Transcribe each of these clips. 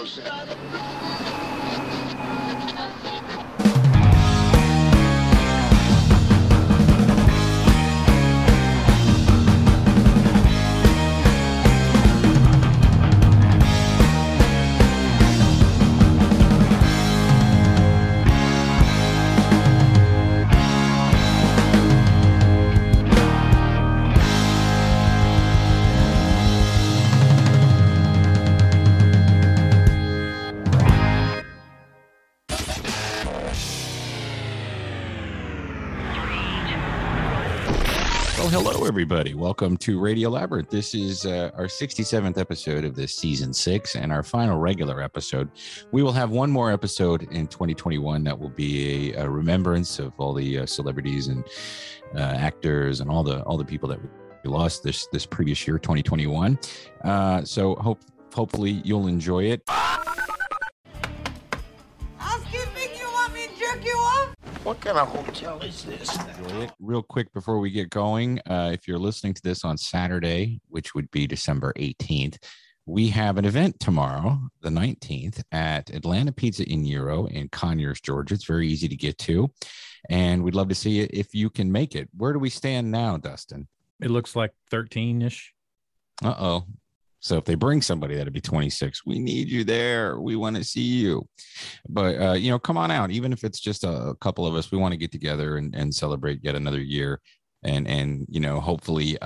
Hello, everybody. Welcome to Radio Labyrinth. This is our 67th episode of this season 6 and our final regular episode. We will have one more episode in 2021 that will be a remembrance of all the celebrities and actors and all the people that we lost this previous year, 2021. So hopefully you'll enjoy it. Housekeeping, you want me to jerk you off? What kind of hotel is this? Real quick before we get going, if you're listening to this on Saturday, which would be December 18th, we have an event tomorrow, the 19th, at Atlanta Pizza in Euro in Conyers, Georgia. It's very easy to get to, and we'd love to see it if you can make it. Where do we stand now, Dustin? It looks like 13-ish. Uh-oh. So if they bring somebody, that'd be 26. We need you there. We want to see you. But, come on out. Even if it's just a couple of us, we want to get together and celebrate yet another year and hopefully,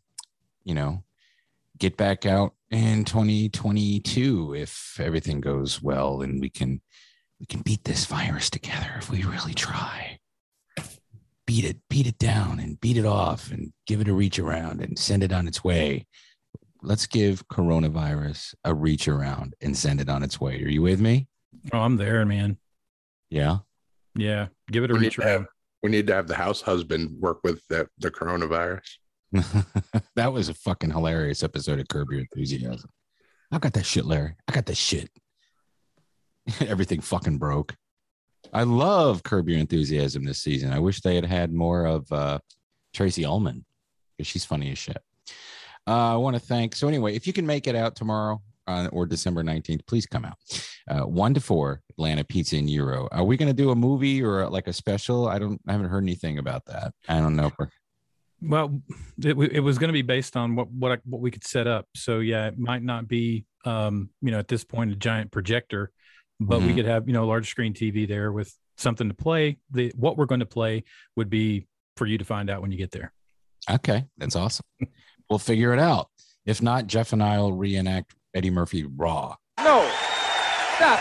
get back out in 2022 if everything goes well and we can beat this virus together if we really try. Beat it down and beat it off and give it a reach around and send it on its way. Let's give coronavirus a reach around and send it on its way. Are you with me? Oh, I'm there, man. Yeah. Yeah. Give it a reach around. We need to have the house husband work with the coronavirus. That was a fucking hilarious episode of Curb Your Enthusiasm. I got that shit, Larry. I got that shit. Everything fucking broke. I love Curb Your Enthusiasm this season. I wish they had had more of Tracy Ullman because she's funny as shit. I want to thank. So anyway, if you can make it out tomorrow or December 19th, please come out. 1 to 4, Atlanta Pizza in Euro. Are we going to do a movie or like a special? I haven't heard anything about that. I don't know. Well, it was going to be based on what we could set up. So yeah, it might not be at this point a giant projector, but we could have a large screen TV there with something to play. What we're going to play would be for you to find out when you get there. Okay, that's awesome. We'll figure it out. If not, Jeff and I will reenact Eddie Murphy Raw. No, stop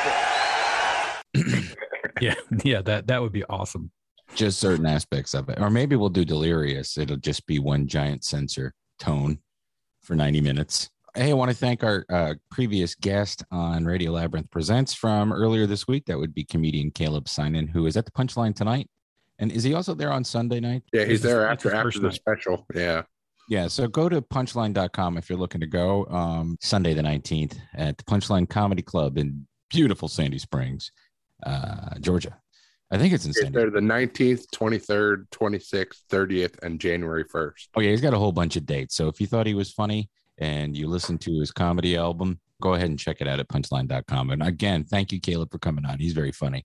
it. Yeah, that would be awesome. Just certain aspects of it. Or maybe we'll do Delirious. It'll just be one giant censor tone for 90 minutes. Hey, I want to thank our previous guest on Radio Labyrinth Presents from earlier this week. That would be comedian Caleb Sinan, who is at the Punchline tonight. And is he also there on Sunday night? Yeah, he's there after the special. Yeah. Yeah, so go to punchline.com if you're looking to go Sunday the 19th at the Punchline Comedy Club in beautiful Sandy Springs, Georgia. I think it's in Sandy. They're the 19th, 23rd, 26th, 30th, and January 1st. Oh, yeah, he's got a whole bunch of dates. So if you thought he was funny and you listened to his comedy album, go ahead and check it out at punchline.com. And again, thank you, Caleb, for coming on. He's very funny.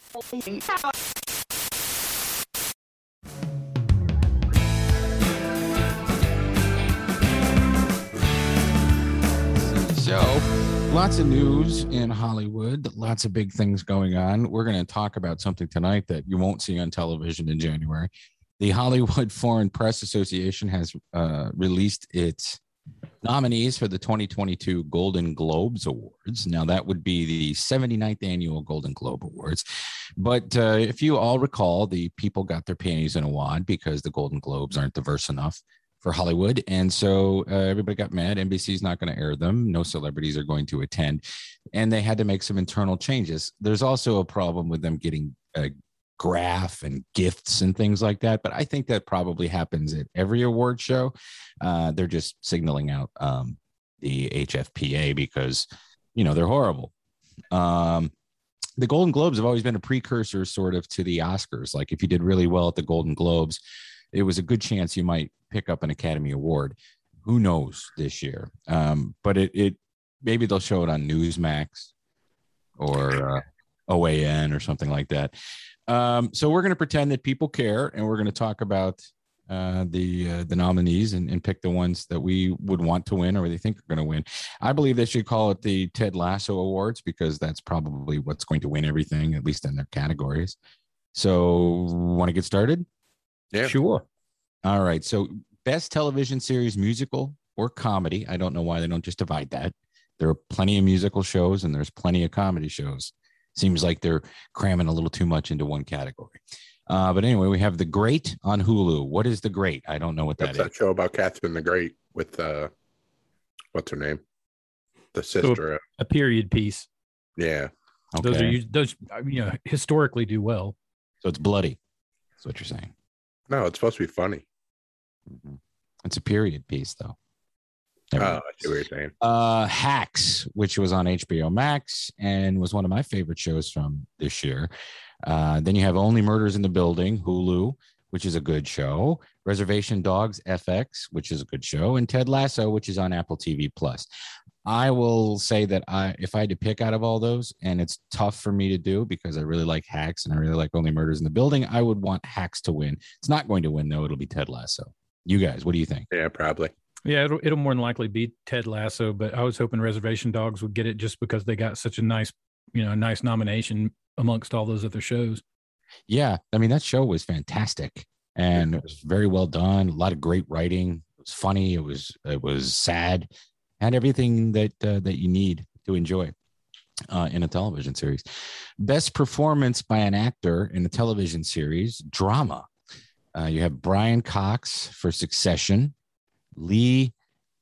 So, lots of news in Hollywood, lots of big things going on. We're going to talk about something tonight that you won't see on television in January. The Hollywood Foreign Press Association has released its nominees for the 2022 Golden Globes Awards. Now, that would be the 79th annual Golden Globe Awards. But if you all recall, the people got their panties in a wad because the Golden Globes aren't diverse enough for Hollywood. And so everybody got mad. NBC's not going to air them. No celebrities are going to attend. And they had to make some internal changes. There's also a problem with them getting a graph and gifts and things like that. But I think that probably happens at every award show. They're just signaling out the HFPA because, they're horrible. The Golden Globes have always been a precursor sort of to the Oscars. Like if you did really well at the Golden Globes, it was a good chance you might pick up an Academy Award. Who knows this year? But it maybe they'll show it on Newsmax or OAN or something like that. So we're going to pretend that people care, and we're going to talk about the nominees and pick the ones that we would want to win or they think are going to win. I believe they should call it the Ted Lasso Awards because that's probably what's going to win everything, at least in their categories. So want to get started? Yeah. Sure. All right. So best television series, musical or comedy. I don't know why they don't just divide that. There are plenty of musical shows and there's plenty of comedy shows. Seems like they're cramming a little too much into one category. But anyway, we have The Great on Hulu. What is The Great? I don't know what That's that that show about Catherine the Great with what's her name? The sister. A period piece. Yeah. Okay. Those historically do well. So it's bloody. That's what you're saying. No, it's supposed to be funny. Mm-hmm. It's a period piece, though. Oh, I see what you're saying. Hacks, which was on HBO Max and was one of my favorite shows from this year. Then you have Only Murders in the Building, Hulu, which is a good show. Reservation Dogs, FX, which is a good show. And Ted Lasso, which is on Apple TV Plus. I will say that if I had to pick out of all those, and it's tough for me to do because I really like Hacks and I really like Only Murders in the Building, I would want Hacks to win. It's not going to win, though. It'll be Ted Lasso. You guys, what do you think? Yeah, probably. Yeah, it'll more than likely be Ted Lasso, but I was hoping Reservation Dogs would get it just because they got such a nice nomination amongst all those other shows. Yeah, I mean, that show was fantastic and it was very well done. A lot of great writing. It was funny. It was sad. Had everything that you need to enjoy in a television series. Best performance by an actor in a television series, drama. You have Brian Cox for Succession, Lee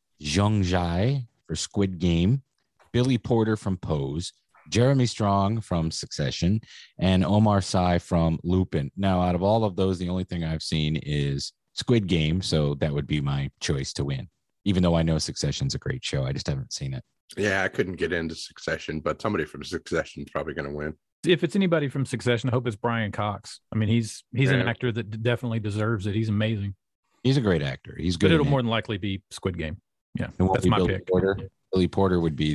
Jung-jae for Squid Game, Billy Porter from Pose, Jeremy Strong from Succession, and Omar Sy from Lupin. Now, out of all of those, the only thing I've seen is Squid Game, so that would be my choice to win. Even though I know Succession's a great show, I just haven't seen it. Yeah, I couldn't get into Succession, but somebody from Succession is probably going to win. If it's anybody from Succession, I hope it's Brian Cox. I mean, he's an actor that definitely deserves it. He's amazing. He's a great actor. He's good. But it'll more than likely be Squid Game. Yeah, that's my pick. Billy Porter would be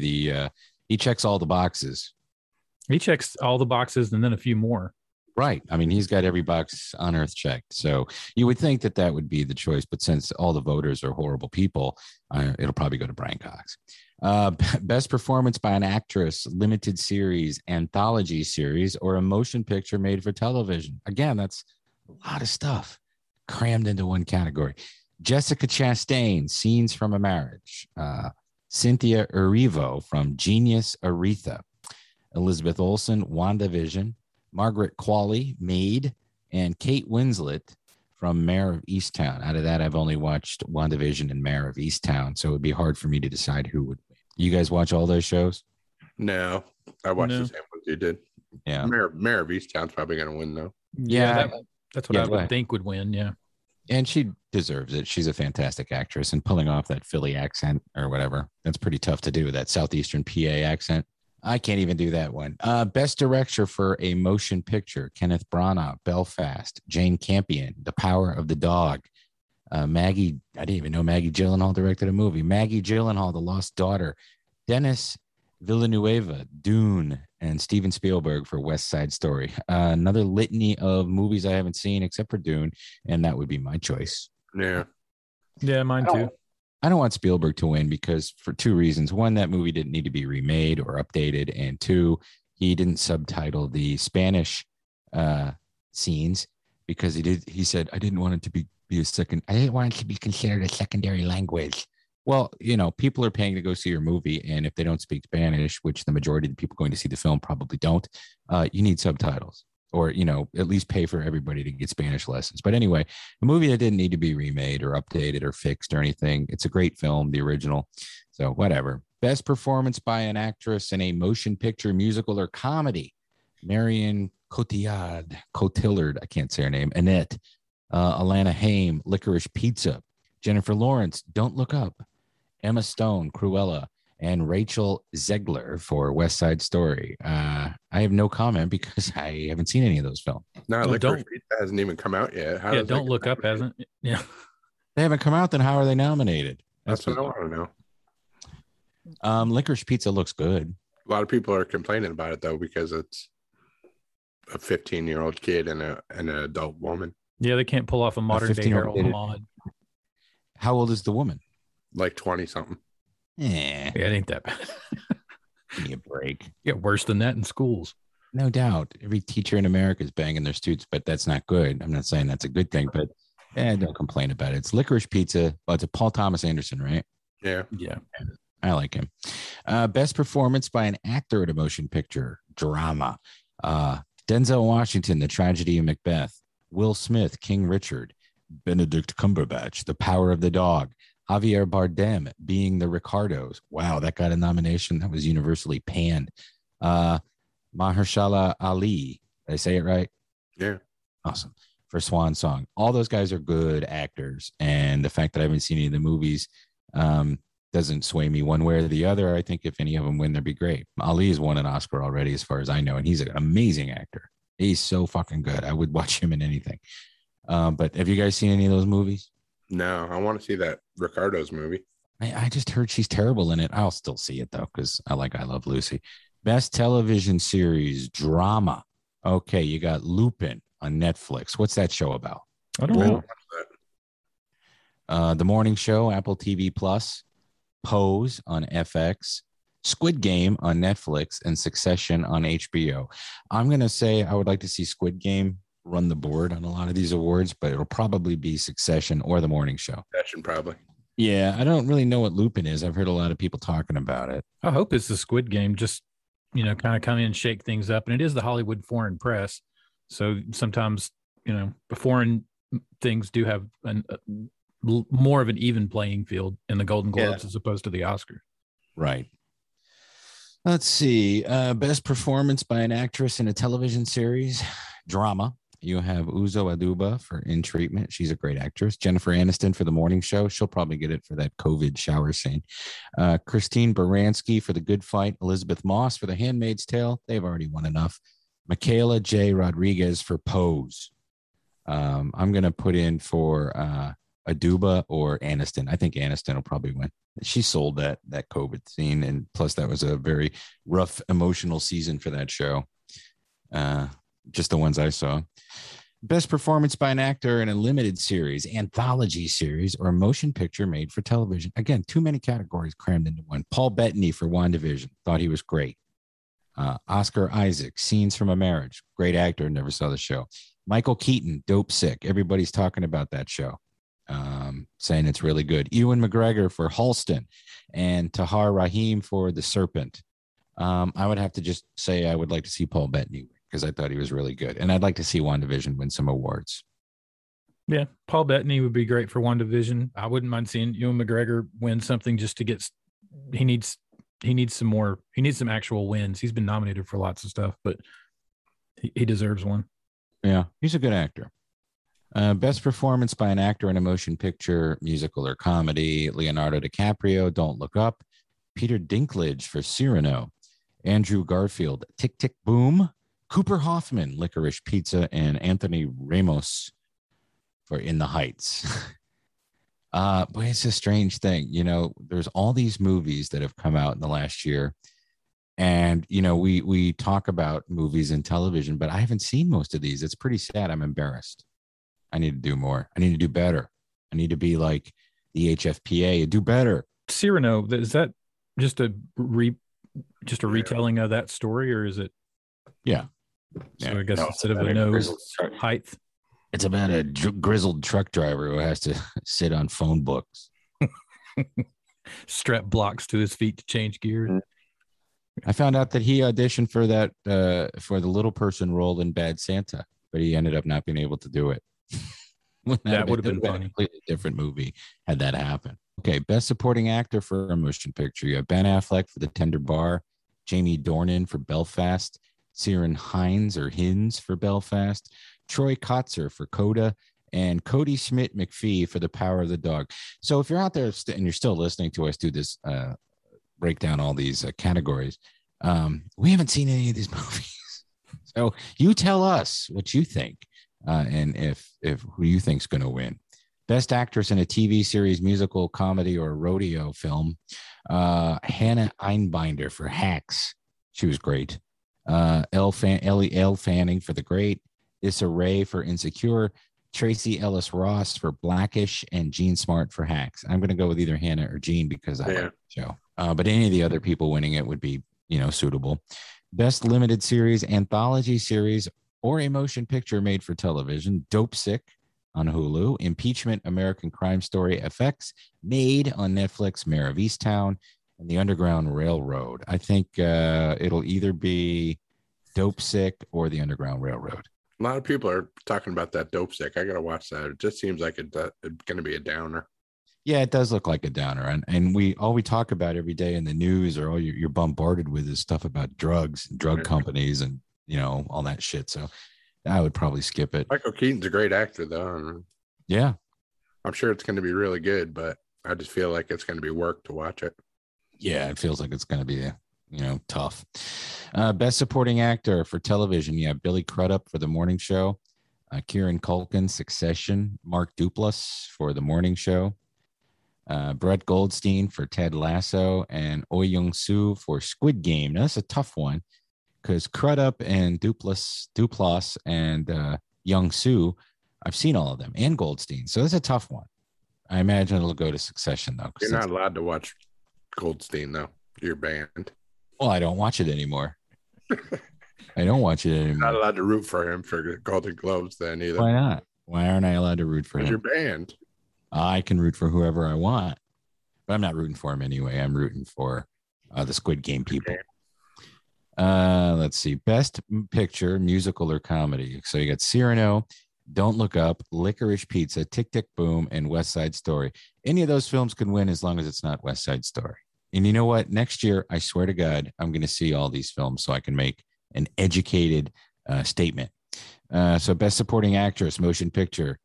he checks all the boxes. He checks all the boxes and then a few more. Right. I mean, he's got every box on earth checked. So you would think that would be the choice. But since all the voters are horrible people, it'll probably go to Brian Cox. Best performance by an actress, limited series, anthology series, or a motion picture made for television. Again, that's a lot of stuff crammed into one category. Jessica Chastain, Scenes from a Marriage. Cynthia Erivo from Genius Aretha. Elizabeth Olsen, WandaVision. Margaret Qualley, Maid. And Kate Winslet from Mare of Easttown. Out of that, I've only watched WandaVision and Mare of Easttown, so it would be hard for me to decide who would win. You guys watch all those shows? No, I watched the same ones you did. Yeah. Mare of Easttown's probably going to win, though. Yeah, that's what I would think would win, yeah. And she deserves it. She's a fantastic actress, and pulling off that Philly accent or whatever, that's pretty tough to do, that Southeastern PA accent. I can't even do that one. Best director for a motion picture, Kenneth Branagh, Belfast, Jane Campion, The Power of the Dog. Maggie, I didn't even know Maggie Gyllenhaal directed a movie. Maggie Gyllenhaal, The Lost Daughter. Dennis Villanueva, Dune, and Steven Spielberg for West Side Story. Another litany of movies I haven't seen except for Dune, and that would be my choice. Yeah. Yeah, mine too. I don't want Spielberg to win because for two reasons. One, that movie didn't need to be remade or updated. And two, he didn't subtitle the Spanish scenes because he said, I didn't want it to be I didn't want it to be considered a secondary language. Well, people are paying to go see your movie. And if they don't speak Spanish, which the majority of the people going to see the film probably don't, you need subtitles. Or, at least pay for everybody to get Spanish lessons. But anyway, a movie that didn't need to be remade or updated or fixed or anything. It's a great film, the original. So whatever. Best performance by an actress in a motion picture, musical, or comedy. Marion Cotillard, I can't say her name. Annette, Alana Haim, Licorice Pizza. Jennifer Lawrence, Don't Look Up. Emma Stone, Cruella. And Rachel Zegler for West Side Story. I have no comment because I haven't seen any of those films. No, Licorice Pizza hasn't even come out yet. Don't Look Up hasn't. Yeah, they haven't come out. Then how are they nominated? That's what I want to know. Licorice Pizza looks good. A lot of people are complaining about it though because it's a 15-year-old kid and an adult woman. Yeah, they can't pull off a modern day 15-year-old Harold kid. Maude. How old is the woman? Like 20 something. Yeah, Yeah, it ain't that bad. give me a break. Get worse than that in schools. No doubt. Every teacher in America is banging their students, but that's not good. I'm not saying that's a good thing, but don't complain about it. It's Licorice Pizza. Well, it's a Paul Thomas Anderson, right? Yeah. Yeah. I like him. Best performance by an actor in a motion picture drama. Denzel Washington, The Tragedy of Macbeth. Will Smith, King Richard. Benedict Cumberbatch, The Power of the Dog. Javier Bardem, Being the Ricardos. Wow, that got a nomination. That was universally panned. Mahershala Ali. Did I say it right? Yeah. Awesome. For Swan Song. All those guys are good actors. And the fact that I haven't seen any of the movies doesn't sway me one way or the other. I think if any of them win, that'd be great. Ali has won an Oscar already, as far as I know, and he's an amazing actor. He's so fucking good. I would watch him in anything. But have you guys seen any of those movies? No, I want to see that Ricardo's movie. I just heard she's terrible in it. I'll still see it though, because I Love Lucy. Best television series drama. Okay, you got Lupin on Netflix. What's that show about? I don't know. The Morning Show, Apple TV Plus. Pose on FX. Squid Game on Netflix, and Succession on HBO. I'm going to say I would like to see Squid Game run the board on a lot of these awards, but it'll probably be Succession or The Morning Show. Succession, probably. Yeah, I don't really know what Lupin is. I've heard a lot of people talking about it. I hope it's the Squid Game, just, kind of come in and shake things up. And it is the Hollywood Foreign Press. So sometimes, the foreign things do have more of an even playing field in the Golden Globes as opposed to the Oscars. Right. Let's see. Best performance by an actress in a television series, drama. You have Uzo Aduba for In Treatment. She's a great actress. Jennifer Aniston for The Morning Show. She'll probably get it for that COVID shower scene. Christine Baranski for The Good Fight. Elizabeth Moss for The Handmaid's Tale. They've already won enough. Michaela J. Rodriguez for Pose. I'm going to put in for Aduba or Aniston. I think Aniston will probably win. She sold that COVID scene, and plus that was a very rough emotional season for that show. Just the ones I saw. Best performance by an actor in a limited series, anthology series, or a motion picture made for television. Again, too many categories crammed into one. Paul Bettany for WandaVision. Thought he was great. Oscar Isaac, Scenes from a Marriage. Great actor. Never saw the show. Michael Keaton, Dope Sick. Everybody's talking about that show. Saying it's really good. Ewan McGregor for Halston, and Tahar Rahim for The Serpent. I would have to just say I would like to see Paul Bettany because I thought he was really good, and I'd like to see WandaVision win some awards. Yeah, Paul Bettany would be great for WandaVision. I wouldn't mind seeing Ewan McGregor win something just to get. He needs some more. He needs some actual wins. He's been nominated for lots of stuff, but he deserves one. Yeah, he's a good actor. Best performance by an actor in a motion picture, musical, or comedy. Leonardo DiCaprio, Don't Look Up. Peter Dinklage for Cyrano. Andrew Garfield, Tick, Tick, Boom. Cooper Hoffman, Licorice Pizza. And Anthony Ramos for In the Heights. Boy, it's a strange thing. There's all these movies that have come out in the last year. And, we talk about movies and television, but I haven't seen most of these. It's pretty sad. I'm embarrassed. I need to do more. I need to do better. I need to be like the HFPA and do better. Cyrano, is that just a retelling of that story, or is it? Yeah. So I guess instead of a nose height, it's about a grizzled truck driver who has to sit on phone books. Strap blocks to his feet to change gears. I found out that he auditioned for that for the little person role in Bad Santa, but he ended up not being able to do it. That would have been funny. A completely different movie had that happen. Okay, best supporting actor for a motion picture. You have Ben Affleck for The Tender Bar, Jamie Dornan for Belfast, Ciarán Hinds for Belfast, Troy Kotzer for Coda, and Cody Schmidt McPhee for The Power of the Dog. So if you're out there and you're still listening to us do this, break down all these categories, we haven't seen any of these movies. So you tell us what you think. And if who you think's going to win. Best actress in a TV series, musical, comedy, or rodeo film. Hannah Einbinder for Hacks. She was great. Elle Fanning for The Great, Issa Rae for Insecure, Tracy Ellis Ross for Blackish, and Jean Smart for Hacks. I'm going to go with either Hannah or Jean because I like the show. But any of the other people winning it would be, suitable. Best limited series, anthology series, or a motion picture made for television: Dope Sick on Hulu, Impeachment, American Crime Story FX, Made on Netflix, Mayor of Easttown, and The Underground Railroad. I think it'll either be Dope Sick or The Underground Railroad. A lot of people are talking about that Dope Sick. I got to watch that. It just seems like it's going to be a downer. Yeah, it does look like a downer. And we talk about every day in the news, or all you're bombarded with, is stuff about drugs, drug companies, and, all that shit. So I would probably skip it. Michael Keaton's a great actor, though. And yeah. I'm sure it's going to be really good, but I just feel like it's going to be work to watch it. Yeah, it feels like it's going to be, tough. Best supporting actor for television. You have Billy Crudup for The Morning Show, Kieran Culkin, Succession, Mark Duplass for The Morning Show, Brett Goldstein for Ted Lasso, and Oh Young-soo for Squid Game. Now, that's a tough one because Crudup and Duplass and Young-soo, I've seen all of them, and Goldstein. So that's a tough one. I imagine it'll go to Succession, though. You're not allowed to watch Goldstein, though. You're banned. Well, I don't watch it anymore. I don't watch it anymore. Not allowed to root for him for Golden Globes then either. Why not? Why aren't I allowed to root for him? You're banned. I can root for whoever I want, but I'm not rooting for him anyway. I'm rooting for the Squid Game people. Let's see. Best picture, musical or comedy. So you got Cyrano, Don't Look Up, Licorice Pizza, Tick, Tick, Boom, and West Side Story. Any of those films can win as long as it's not West Side Story. And you know what? Next year, I swear to God, I'm going to see all these films so I can make an educated statement. So best supporting actress, motion picture,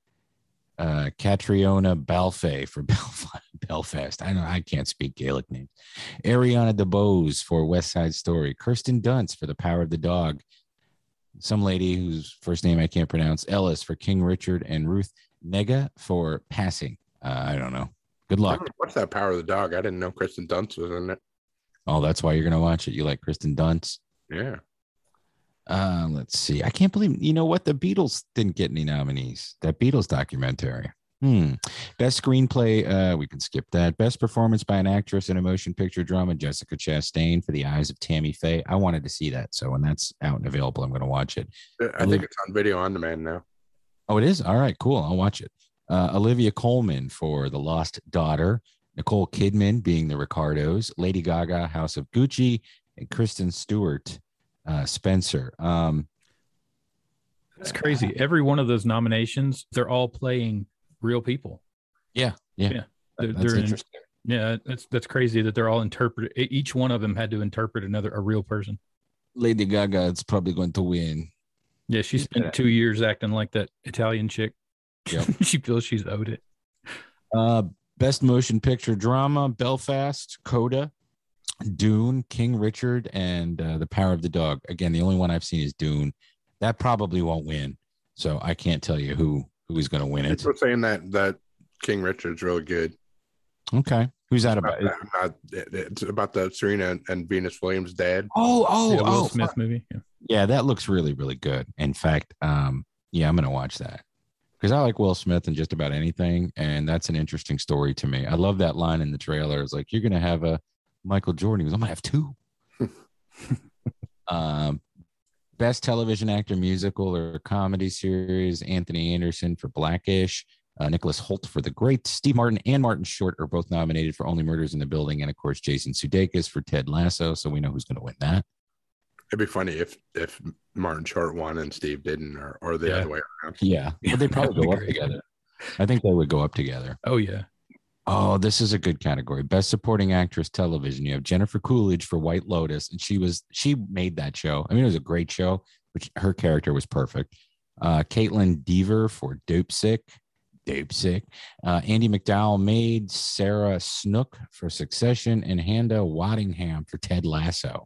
Catriona Balfe for Belfast. I can't speak Gaelic names. Ariana DeBose for West Side Story. Kirsten Dunst for The Power of the Dog. Some lady whose first name I can't pronounce. Ellis for King Richard, and Ruth Negga for Passing. I don't know. Good luck. What's that Power of the Dog? I didn't know Kristen Dunst was in it. Oh, that's why you're going to watch it. You like Kristen Dunst? Yeah. Let's see. I can't believe, the Beatles didn't get any nominees. That Beatles documentary. Best screenplay. We can skip that. Best performance by an actress in a motion picture drama. Jessica Chastain for The Eyes of Tammy Faye. I wanted to see that. So when that's out and available, I'm going to watch it. I think it's on video on demand now. Oh, it is? All right, cool. I'll watch it. Olivia Colman for The Lost Daughter, Nicole Kidman being The Ricardos, Lady Gaga, House of Gucci, and Kristen Stewart, Spencer. That's crazy. Every one of those nominations, they're all playing real people. Yeah. They're interesting. That's crazy that they're all interpreted. Each one of them had to interpret a real person. Lady Gaga is probably going to win. Yeah, she spent 2 years acting like that Italian chick. Yep. She feels she's owed it. Best motion picture drama: Belfast, Coda, Dune, King Richard, and The Power of the Dog. Again, the only one I've seen is Dune. That probably won't win, so I can't tell you who is going to win it. People saying that King Richard's really good. Okay, who's that about? It's about the Serena and Venus Williams' dad. Will Smith movie. Yeah, that looks really, really good. In fact, I'm going to watch that because I like Will Smith in just about anything, and that's an interesting story to me. I love that line in the trailer. It's like, you're going to have a Michael Jordan. He goes, I'm going to have two. Best television actor, musical or comedy series: Anthony Anderson for Blackish, Nicholas Hoult for The Great, Steve Martin and Martin Short are both nominated for Only Murders in the Building, and of course Jason Sudeikis for Ted Lasso. So we know who's going to win that. It'd be funny if Martin Short won and Steve didn't, or the other way around. Yeah, but they probably go up together. I think they would go up together. Oh yeah. Oh, this is a good category. Best supporting actress television. You have Jennifer Coolidge for White Lotus, and she made that show. I mean, it was a great show, which her character was perfect. Caitlin Dever for Dope Sick. Andy McDowell made Sarah Snook for Succession, and Hannah Waddingham for Ted Lasso.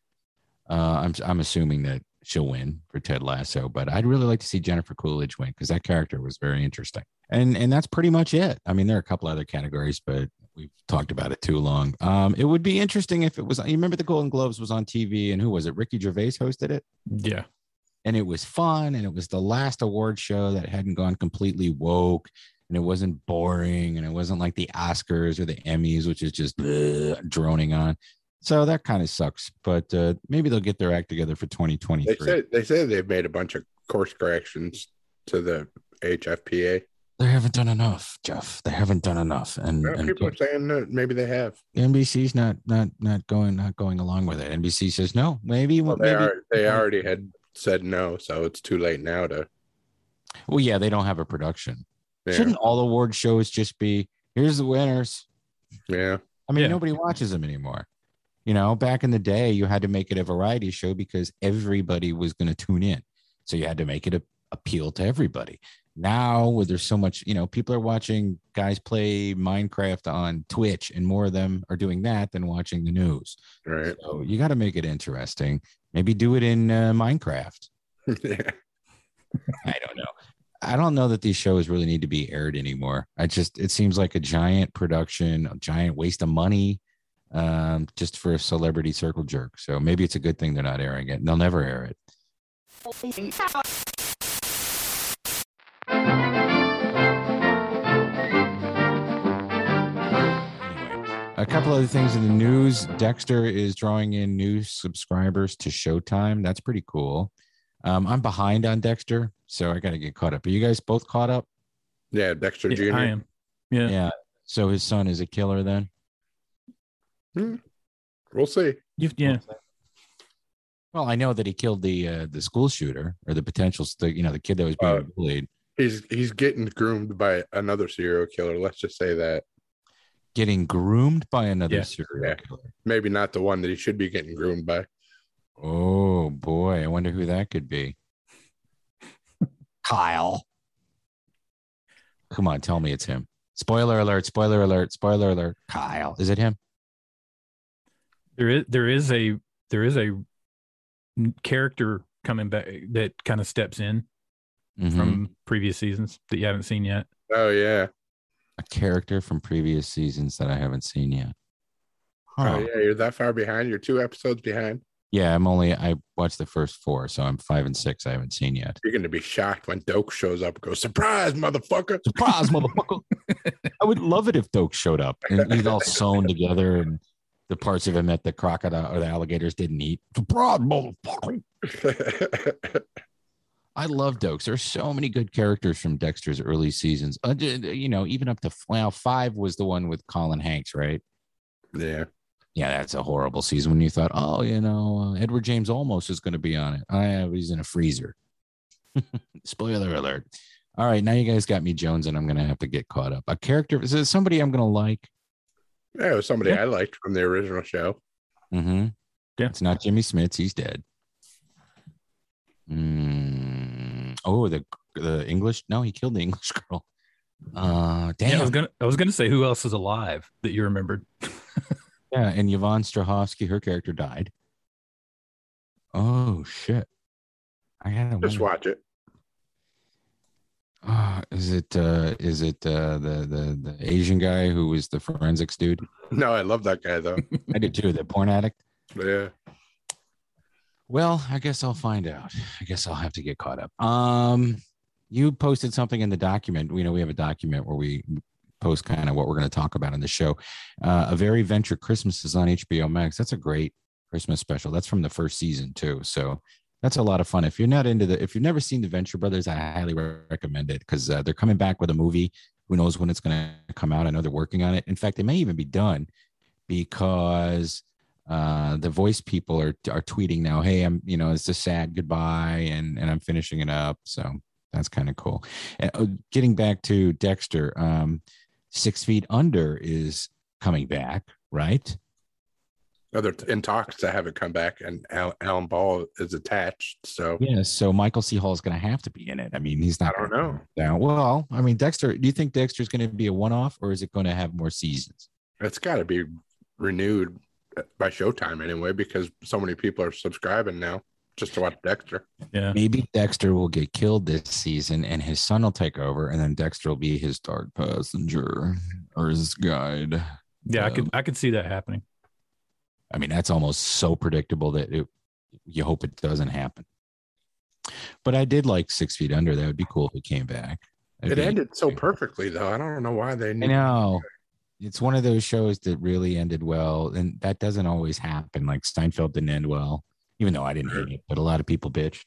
I'm assuming that she'll win for Ted Lasso, but I'd really like to see Jennifer Coolidge win because that character was very interesting. And that's pretty much it. I mean, there are a couple other categories, but we've talked about it too long. It would be interesting if it was. You remember the Golden Globes was on TV, and who was it? Ricky Gervais hosted it. Yeah. And it was fun, and it was the last award show that hadn't gone completely woke, and it wasn't boring, and it wasn't like the Oscars or the Emmys, which is just droning on. So that kind of sucks. But maybe they'll get their act together for 2023. They say they've made a bunch of course corrections to the HFPA. They haven't done enough, Jeff. They haven't done enough, and people are saying that maybe they have. NBC's not going along with it. NBC says no. Maybe they already had said no, so it's too late now to. Well, yeah, they don't have a production. Yeah. Shouldn't all award shows just be here's the winners? Yeah, I mean, nobody watches them anymore. You know, back in the day, you had to make it a variety show because everybody was going to tune in, so you had to make it appeal to everybody. Now, where there's so much, you know, people are watching guys play Minecraft on Twitch, and more of them are doing that than watching the news. right. So you got to make it interesting. Maybe do it in Minecraft. Yeah. I don't know. I don't know that these shows really need to be aired anymore. It seems like a giant production, a giant waste of money, just for a celebrity circle jerk. So maybe it's a good thing they're not airing it. They'll never air it. A couple other things in the news. Dexter is drawing in new subscribers to Showtime. That's pretty cool. I'm behind on Dexter, so I got to get caught up. Are you guys both caught up? Yeah, Dexter Jr. I am. Yeah. Yeah. So his son is a killer then? We'll see. Yeah. Well, I know that he killed the school shooter or the potential, the kid that was being bullied. He's getting groomed by another serial killer. Let's just say that. Getting groomed by another serial killer. Maybe not the one that he should be getting groomed by. Oh boy, I wonder who that could be. Kyle. Come on, tell me it's him. Spoiler alert, spoiler alert, spoiler alert. Kyle. Is it him? There is a character coming back that kind of steps in from previous seasons that you haven't seen yet. Oh yeah. A character from previous seasons that I haven't seen yet. Huh. Oh yeah, you're that far behind. You're 2 episodes behind. Yeah, I watched the first 4, so I'm 5 and 6. I haven't seen yet. You're gonna be shocked when Doak shows up and goes, "Surprise, motherfucker! Surprise, motherfucker!" I would love it if Doak showed up and he's all sewn together and the parts of him that the crocodile or the alligators didn't eat. Surprise, motherfucker! I love Dokes. There's so many good characters from Dexter's early seasons. Even up to 5 was the one with Colin Hanks, right? Yeah. Yeah, that's a horrible season when you thought, Edward James Olmos is going to be on it. He's in a freezer. Spoiler alert. All right, now you guys got me Jones, and I'm going to have to get caught up. A character, is it somebody I'm going to like? Yeah, it was somebody I liked from the original show. Mm-hmm. Yeah. It's not Jimmy Smits. He's dead. Oh, the English? No, he killed the English girl. Damn. Yeah, I was gonna say who else is alive that you remembered. Yeah, and Yvonne Strahovski, her character died. Oh shit! I gotta just watch it. Is it the Asian guy who was the forensics dude? No, I love that guy though. I did too. The porn addict. Yeah. Well, I guess I'll find out. I guess I'll have to get caught up. You posted something in the document. We have a document where we post kind of what we're going to talk about in the show. A Very Venture Christmas is on HBO Max. That's a great Christmas special. That's from the first season too. So that's a lot of fun. If you're not if you've never seen the Venture Brothers, I highly recommend it because they're coming back with a movie. Who knows when it's going to come out? I know they're working on it. In fact, it may even be done because the voice people are tweeting now, hey, it's a sad goodbye and I'm finishing it up. So that's kind of cool. Getting back to Dexter, 6 Feet Under is coming back, right? They're in talks to have it come back, and Alan Ball is attached. So yeah, so Michael C. Hall is going to have to be in it. I mean, he's not. I don't know. Now, well, I mean, Dexter. Do you think Dexter's going to be a one-off, or is it going to have more seasons? It's got to be renewed by Showtime anyway, because so many people are subscribing now just to watch Dexter. Yeah, maybe Dexter will get killed this season, and his son will take over, and then Dexter will be his dark passenger or his guide. Yeah, I could see that happening. I mean, that's almost so predictable that you hope it doesn't happen. But I did like 6 Feet Under. That would be cool if it came back. It ended so perfectly, though. I don't know why they. I know. It's one of those shows that really ended well, and that doesn't always happen. Like Seinfeld didn't end well, even though I didn't hate it, but a lot of people bitched.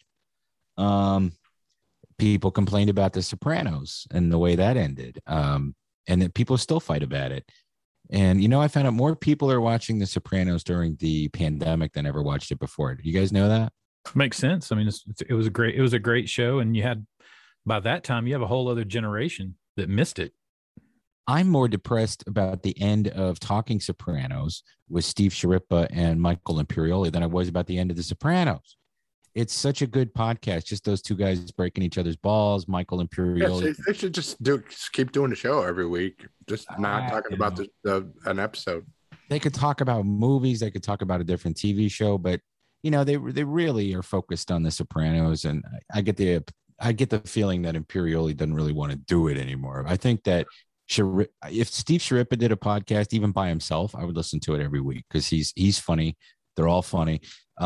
People complained about The Sopranos and the way that ended, and that people still fight about it. And I found out more people are watching The Sopranos during the pandemic than ever watched it before. Do you guys know that? Makes sense. I mean, it was a great show, and by that time you have a whole other generation that missed it. I'm more depressed about the end of Talking Sopranos with Steve Sciarippa and Michael Imperioli than I was about the end of The Sopranos. It's such a good podcast. Just those two guys breaking each other's balls. Michael Imperioli. Yes, they should just keep doing the show every week. Just not talking about an episode. They could talk about movies. They could talk about a different TV show, but they really are focused on The Sopranos. And I get the feeling that Imperioli doesn't really want to do it anymore. I think that if Steve Sciarippa did a podcast even by himself, I would listen to it every week because he's funny. They're all funny.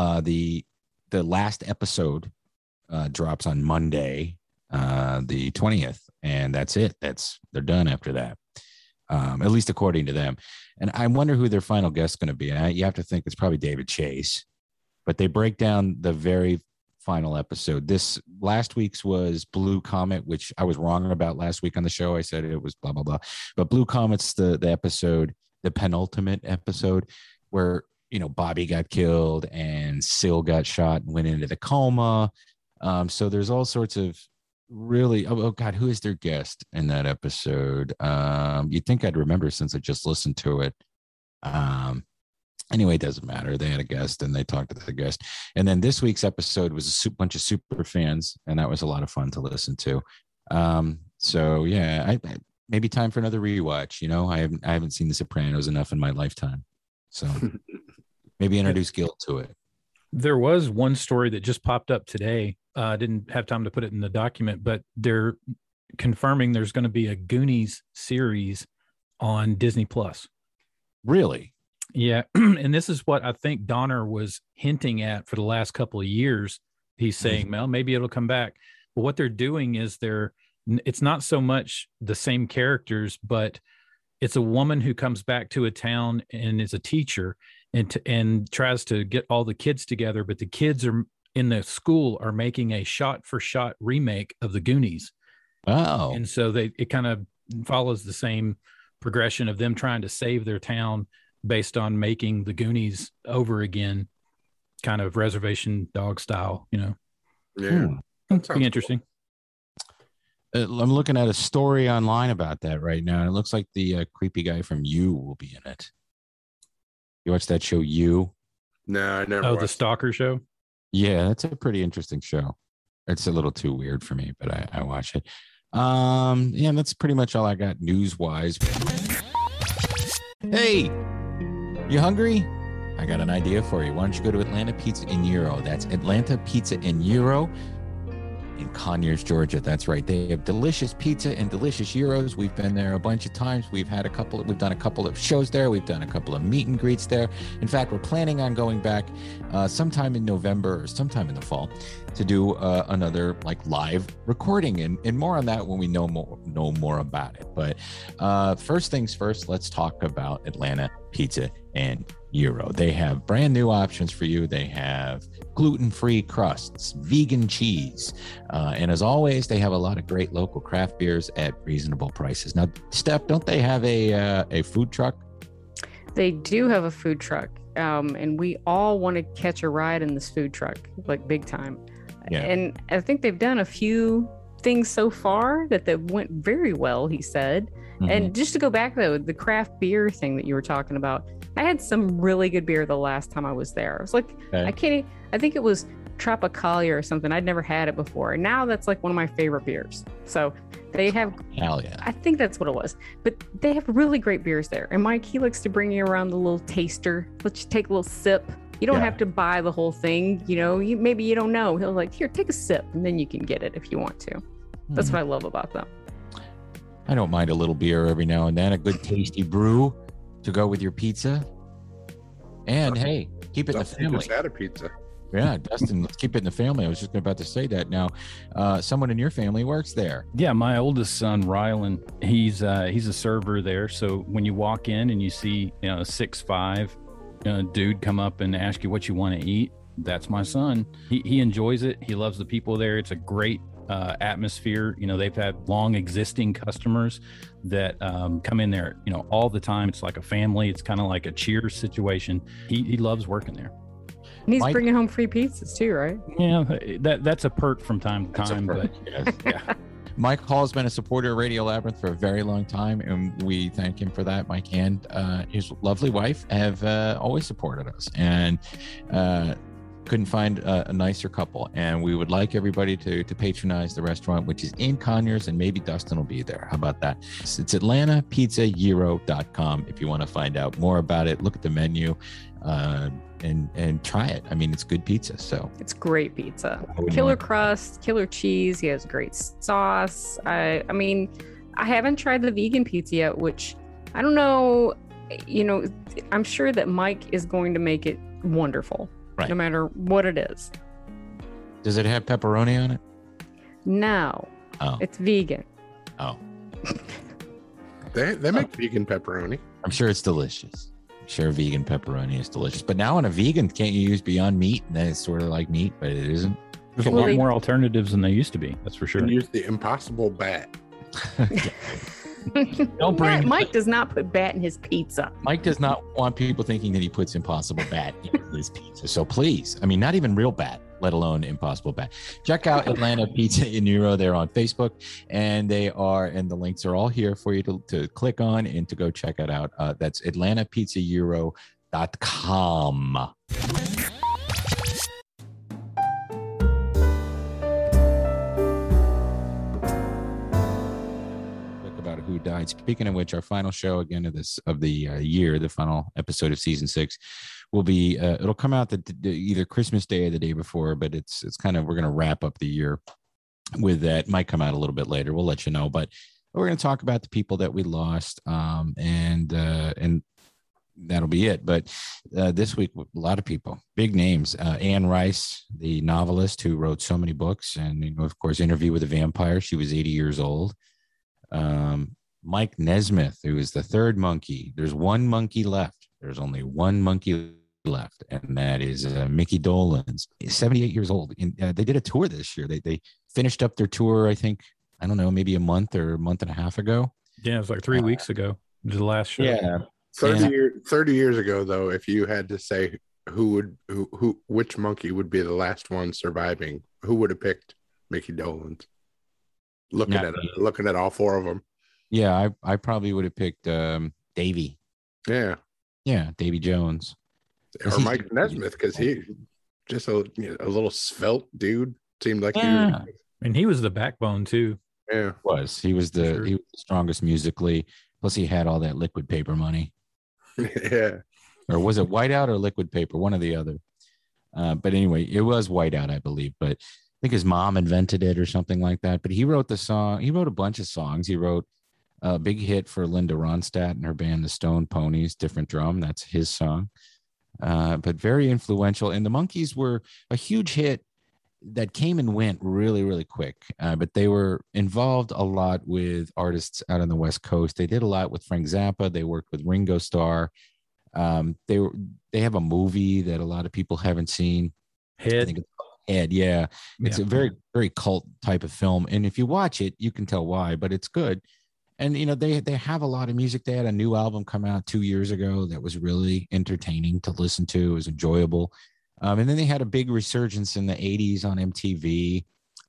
The last episode drops on Monday, the 20th, and that's it. They're done after that, at least according to them. And I wonder who their final guest is going to be. You have to think it's probably David Chase, but they break down the very final episode. This last week's was Blue Comet, which I was wrong about last week on the show. I said it was blah, blah, blah. But Blue Comet's the episode, the penultimate episode where Bobby got killed and Sil got shot and went into the coma. So there's all sorts of really, oh God, who is their guest in that episode? You'd think I'd remember since I just listened to it. Anyway, it doesn't matter. They had a guest and they talked to the guest. And then this week's episode was a bunch of super fans, and that was a lot of fun to listen to. So yeah, I maybe time for another rewatch. I haven't seen The Sopranos enough in my lifetime. So maybe introduce Gil to it. There was one story that just popped up today. I didn't have time to put it in the document, but they're confirming there's going to be a Goonies series on Disney Plus. Really? Yeah. And this is what I think Donner was hinting at for the last couple of years. He's saying, well, maybe it'll come back. But what they're doing is it's not so much the same characters, but it's a woman who comes back to a town and is a teacher and tries to get all the kids together. But the kids in the school are making a shot-for-shot remake of the Goonies. Wow. And so it kind of follows the same progression of them trying to save their town based on making the Goonies over again, kind of Reservation Dog style, Yeah. That'd be interesting. I'm looking at a story online about that right now, and it looks like the creepy guy from You will be in it. You watch that show, You? No, I never. Oh, the Stalker show? Yeah, that's a pretty interesting show. It's a little too weird for me, but I watch it. Yeah, that's pretty much all I got news-wise. Hey, you hungry? I got an idea for you. Why don't you go to Atlanta Pizza in Euro? That's Atlanta Pizza in Euro in Conyers, Georgia. That's right. They have delicious pizza and delicious gyros. We've been there a bunch of times. We've done a couple of shows there. We've done a couple of meet and greets there. In fact, we're planning on going back sometime in November or sometime in the fall to do another live recording and more on that when we know more about it. But first things first, let's talk about Atlanta Pizza and Euro. They have brand new options for you. They have gluten-free crusts, vegan cheese, and as always, they have a lot of great local craft beers at reasonable prices. Now, Steph, don't they have a food truck? They do have a food truck, and we all want to catch a ride in this food truck, big time. Yeah. And I think they've done a few things so far that went very well, he said. Mm-hmm. And just to go back, though, the craft beer thing that you were talking about, I had some really good beer the last time I was there. I was like, okay. I think it was Tropicalia or something. I'd never had it before. And now that's one of my favorite beers. So they have, hell yeah. I think that's what it was. But they have really great beers there. And Mike, he likes to bring you around the little taster. Let you take a little sip. You don't have to buy the whole thing. Maybe you don't know. He'll here, take a sip, and then you can get it if you want to. That's what I love about them. I don't mind a little beer every now and then, a good tasty brew. to go with your pizza. And hey, keep it in the Dustin family. just had a pizza. Yeah, Dustin, let's keep it in the family. I was just about to say that. Now, someone in your family works there. Yeah, my oldest son, Rylan, he's a server there. So when you walk in and you see, a 6'5" dude come up and ask you what you want to eat, that's my son. He enjoys it. He loves the people there. It's a great atmosphere. They've had long existing customers that come in there, all the time. It's like a family. It's kind of like a Cheers situation. He loves working there. And he's Mike- bringing home free pizzas too, right? Yeah, that's a perk from time to That's a time. perk. But yeah. Mike Hall's been a supporter of Radio Labyrinth for a very long time, and we thank him for that. Mike and his lovely wife have always supported us, and couldn't find a nicer couple. And we would like everybody to patronize the restaurant, which is in Conyers, and maybe Dustin will be there. How about that? It's AtlantaPizzaEuro.com if you want to find out more about it. Look at the menu and try it. I mean, it's good pizza. So It's great pizza. I would Killer want- crust, killer cheese. He has great sauce. I mean, I haven't tried the vegan pizza yet, which I don't know. I'm sure that Mike is going to make it wonderful, Right. no matter what it is. Does it have pepperoni on it? No, Oh, it's vegan. oh, They make vegan pepperoni. I'm sure it's delicious. I'm sure vegan pepperoni is delicious. But now on a vegan, can't you use Beyond Meat? And then it's sort of like meat, but it isn't. There's a Well, lot they- more alternatives than there used to be. That's for sure. And use the Impossible Bat. Don't bring- Mike does not put bat in his pizza. Mike does not want people thinking that he puts Impossible Bat in his pizza. So please, I mean, not even real bat, let alone Impossible Bat. Check out Atlanta Pizza in Euro. They're on Facebook, and the links are all here for you to click on and to go check it out. That's AtlantaPizzaEuro.com. About who died. Speaking of which, our final show again of the year, the final episode of season 6, will be it'll come out the either Christmas Day or the day before, but it's kind of, we're going to wrap up the year with that. Might come out a little bit later. We'll let you know, but we're going to talk about the people that we lost, and that'll be it. But this week, a lot of people, big names. Anne Rice, the novelist who wrote so many books, and of course, Interview with a Vampire. She was 80 years old. Mike Nesmith, who is the third monkey. There's one monkey left. There's only one monkey left, and that is Mickey Dolenz. He's 78 years old. And they did a tour this year. They finished up their tour, I think, I don't know, maybe a month or a month and a half ago. Yeah, it was like 3 weeks ago. It was the last show. Yeah. 30 years ago, though, if you had to say which monkey would be the last one surviving, who would have picked Mickey Dolenz? Looking at all four of them. Yeah, I probably would have picked Davy. Yeah. Yeah, Davy Jones. Or Mike Nesmith, because he just a little svelte dude. Seemed like Yeah. And he was the backbone too. he was. He was the Sure. he was the strongest musically. Plus, he had all that liquid paper money. Yeah. Yeah. Or was it whiteout or liquid paper? One or the other. But anyway, it was whiteout, I believe. But I think his mom invented it or something like that. But he wrote the song. He wrote a bunch of songs. He wrote a big hit for Linda Ronstadt and her band, the Stone Ponies, Different Drum. That's his song. But very influential. And the Monkees were a huge hit that came and went really, really quick. But they were involved a lot with artists out on the West Coast. They did a lot with Frank Zappa. They worked with Ringo Starr. They have a movie that a lot of people haven't seen. I Head. think it's called Head. Yeah. It's a very, very cult type of film. And if you watch it, you can tell why, but it's good. And, they have a lot of music. They had a new album come out 2 years ago that was really entertaining to listen to. It was enjoyable. And then they had a big resurgence in the 80s on MTV.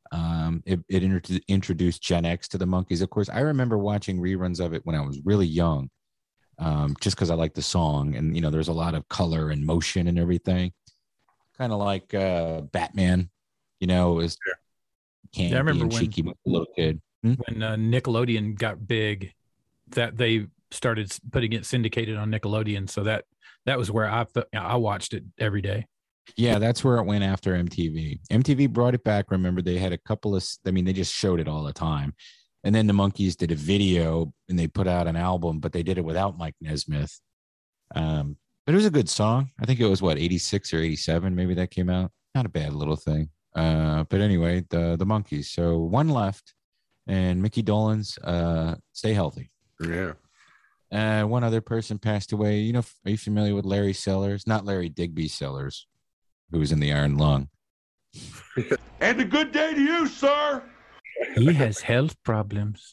It introduced Gen X to the Monkees. Of course, I remember watching reruns of it when I was really young, just because I liked the song. And, there's a lot of color and motion and everything. Kind of like Batman, it was campy I remember and when- cheeky with a little kid. When Nickelodeon got big, that they started putting it syndicated on Nickelodeon. So that was where I watched it every day. Yeah, that's where it went after MTV. MTV brought it back. Remember, they had a couple of, they just showed it all the time. And then the Monkees did a video and they put out an album, but they did it without Mike Nesmith. But it was a good song. I think it was 86 or 87, maybe that came out. Not a bad little thing. But anyway, the Monkees. So one left, and Mickey Dolenz, stay healthy. Yeah. One other person passed away. You know, are you familiar with Larry Sellers? Not Larry Digby Sellers, who was in the Iron Lung. And a good day to you, sir. He has health problems.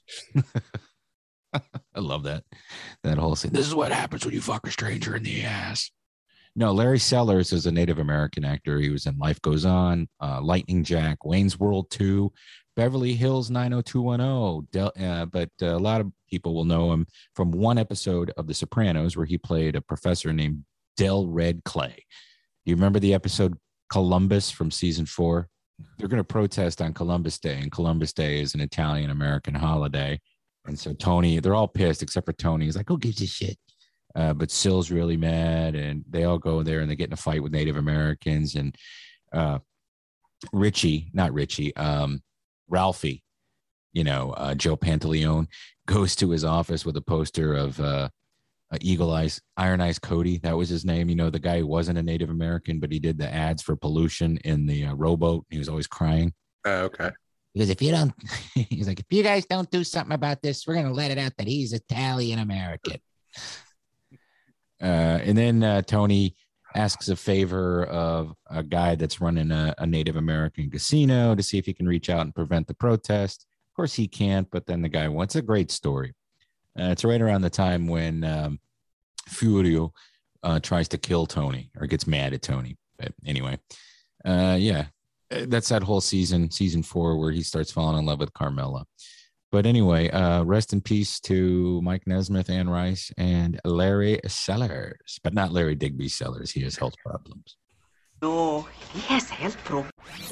I love that whole scene. This is what happens when you fuck a stranger in the ass. No, Larry Sellers is a Native American actor. He was in Life Goes On, Lightning Jack, Wayne's World 2, Beverly Hills 90210. But a lot of people will know him from one episode of The Sopranos where he played a professor named Del Red Clay. You remember the episode Columbus from season 4? They're going to protest on Columbus Day, and Columbus Day is an Italian American holiday. And so Tony, they're all pissed except for Tony. He's like, who gives a shit? But Sill's really mad, and they all go there and they get in a fight with Native Americans. And Ralphie, Joe Pantaleone goes to his office with a poster of Iron Eyes Cody. That was his name. You know, the guy who wasn't a Native American, but he did the ads for pollution in the rowboat. He was always crying. Okay. Because he's like, if you guys don't do something about this, we're going to let it out that he's Italian American. And then Tony asks a favor of a guy that's running a Native American casino to see if he can reach out and prevent the protest. Of course he can't, but then the guy wants a great story. It's right around the time when Furio tries to kill Tony or gets mad at Tony. But anyway, that's that whole season 4, where he starts falling in love with Carmela. But anyway, rest in peace to Mike Nesmith, Anne Rice, and Larry Sellers, but not Larry Digby Sellers. He has health problems. No, he has health problems.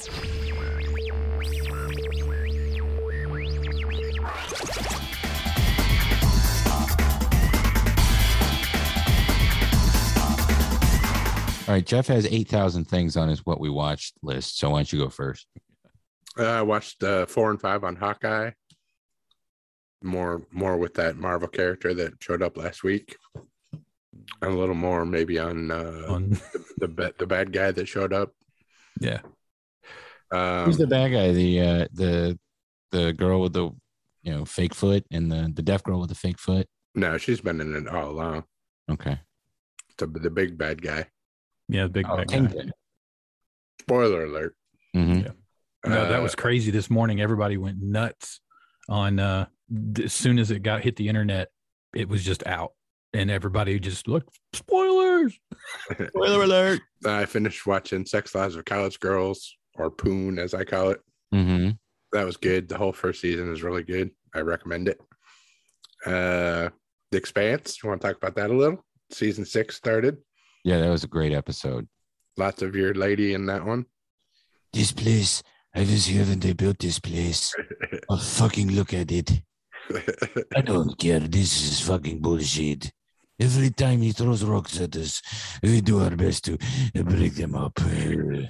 All right, Jeff has 8,000 things on his what we watched list. So why don't you go first? I watched 4 and 5 on Hawkeye. More with that Marvel character that showed up last week. And a little more maybe on the bad guy that showed up. Yeah. Who's the bad guy? The girl with the fake foot, and the deaf girl with the fake foot? No, she's been in it all along. Okay. The big bad guy. Yeah, the big bad guy. Spoiler alert. Mm-hmm. Yeah. No, that was crazy. This morning, everybody went nuts on as soon as it hit the internet, it was just out, and everybody just looked, spoilers. Spoiler alert. I finished watching Sex Lives of College Girls, or Poon as I call it. Mm-hmm. That was good. The whole first season is really good. I recommend it. The Expanse, you want to talk about that a little? Season 6 started. Yeah, that was a great episode. Lots of your lady in that one. This place, I was here when they built this place. I'll fucking look at it. I don't care. This is fucking bullshit. Every time he throws rocks at us, we do our best to break them up. That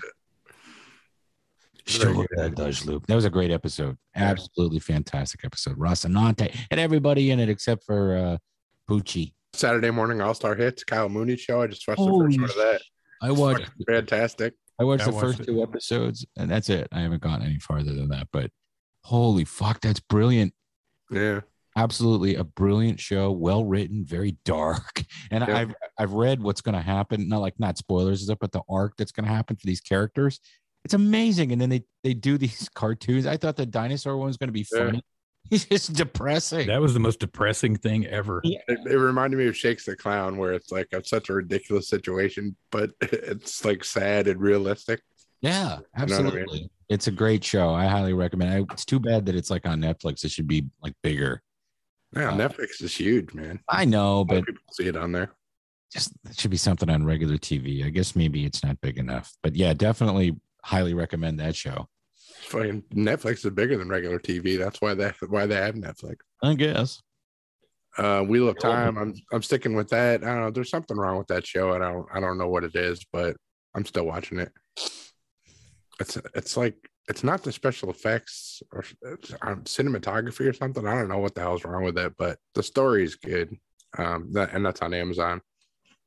was a great episode. Absolutely fantastic episode. Rocinante and everybody in it except for Poochie. Saturday Morning All-Star Hits, Kyle Mooney show. I just watched the first one of that. I watched. Fantastic. I watched the first 2 episodes, and that's it. I haven't gone any farther than that. But holy fuck, that's brilliant. Yeah. Absolutely a brilliant show, well written, very dark. And Yeah. I've read what's going to happen. Not spoilers, but the arc that's going to happen for these characters. It's amazing. And then they do these cartoons. I thought the dinosaur one was going to be funny. It's just depressing. That was the most depressing thing ever. It reminded me of Shakes the Clown, where it's like such a ridiculous situation, but it's like sad and realistic. Yeah, absolutely. You know what I mean? It's a great show. I highly recommend it. It's too bad that it's like on Netflix. It should be like bigger. Yeah, Netflix is huge, man. I know, A lot but of people see it on there. just it should be something on regular TV. I guess maybe it's not big enough. But yeah, definitely highly recommend that show. Fucking Netflix is bigger than regular TV. That's why they have Netflix. I guess. Wheel of Time. I'm sticking with that. I don't know. There's something wrong with that show. I don't know what it is, but I'm still watching it. It's like it's not the special effects or cinematography or something. I don't know what the hell's wrong with it, but the story is good. And that's on Amazon.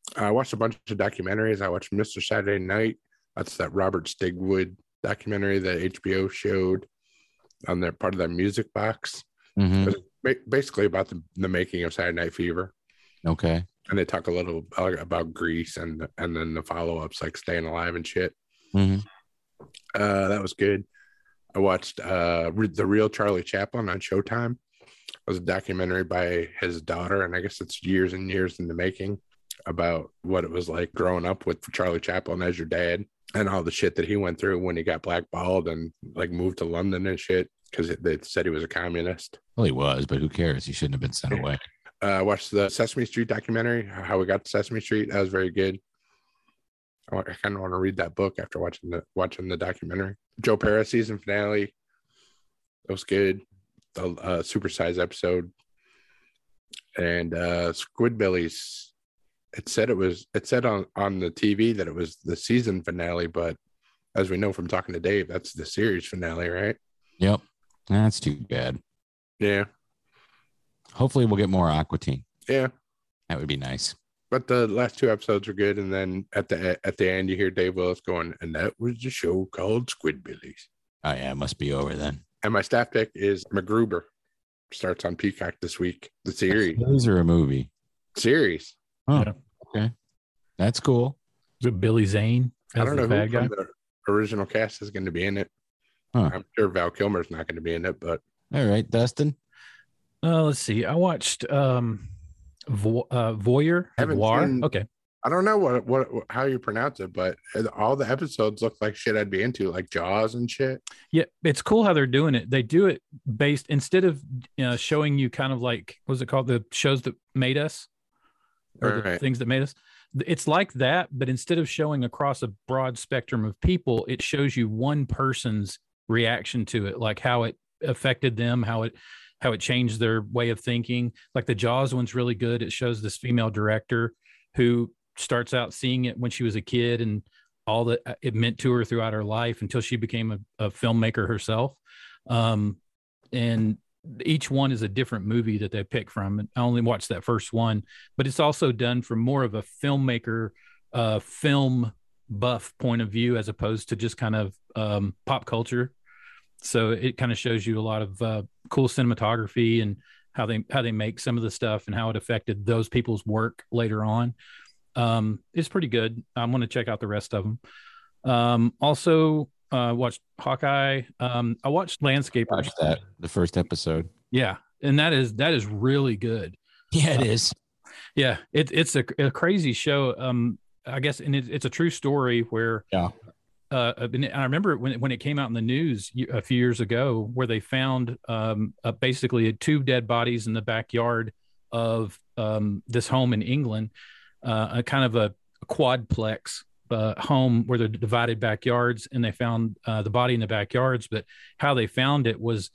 I watched a bunch of documentaries. I watched Mr. Saturday Night. That's that Robert Stigwood documentary that HBO showed on their part of their music box. Mm-hmm. It was basically about the making of Saturday Night Fever. Okay. And they talk a little about Grease and then the follow-ups like Staying Alive and shit. Mm-hmm. That was good. I watched The Real Charlie Chaplin on Showtime. It was a documentary by his daughter, and I guess it's years and years in the making about what it was like growing up with Charlie Chaplin as your dad and all the shit that he went through when he got blackballed and like moved to London and shit because they said he was a communist. Well, he was, but who cares? He shouldn't have been sent away. I watched the Sesame Street documentary, How We Got to Sesame Street. That was very good. I kind of want to read that book after watching the documentary. Joe Paris season finale. That was good. The supersized episode. And Squidbillies. It said on the TV that it was the season finale, but as we know from talking to Dave, that's the series finale, right? Yep. That's too bad. Yeah. Hopefully we'll get more Aqua Teen. Yeah. That would be nice. But the last two episodes are good, and then at the end you hear Dave Willis going, and that was the show called Squidbillies. Oh yeah, it must be over then. And my staff pick is MacGruber. Starts on Peacock this week. The series. Those are a movie. Series. Oh, Yeah. Okay. That's cool. Is it Billy Zane? I don't know who bad guy. from the original cast is going to be in it. Huh. I'm sure Val Kilmer's not going to be in it, but All right, Dustin. Let's see. I watched Voyeur. Haven't Voir. seen- Okay. I don't know what how you pronounce it, but all the episodes look like shit I'd be into, like Jaws and shit. Yeah, it's cool how they're doing it. They do it based instead of showing you kind of like what's it called, the shows that made us, or the Right. things that made us. It's like that, but instead of showing across a broad spectrum of people, it shows you one person's reaction to it, like how it affected them, how it changed their way of thinking. Like the Jaws one's really good. It shows this female director who starts out seeing it when she was a kid and all that it meant to her throughout her life until she became a filmmaker herself. And each one is a different movie that they pick from. I only watched that first one, but it's also done from more of a filmmaker, film buff point of view, as opposed to just kind of pop culture. So it kind of shows you a lot of cool cinematography and how they make some of the stuff and how it affected those people's work later on. It's pretty good. I'm going to check out the rest of them. Also watched Hawkeye. I watched Landscapers. Watch that. The first episode. Yeah. And that is really good. Yeah, it is. Yeah. It's a crazy show. I guess, and it's a true story where, Yeah. and I remember when it came out in the news a few years ago, where they found basically two dead bodies in the backyard of this home in England, a kind of a quadplex home where they're divided backyards, and they found the body in the backyards. But how they found it was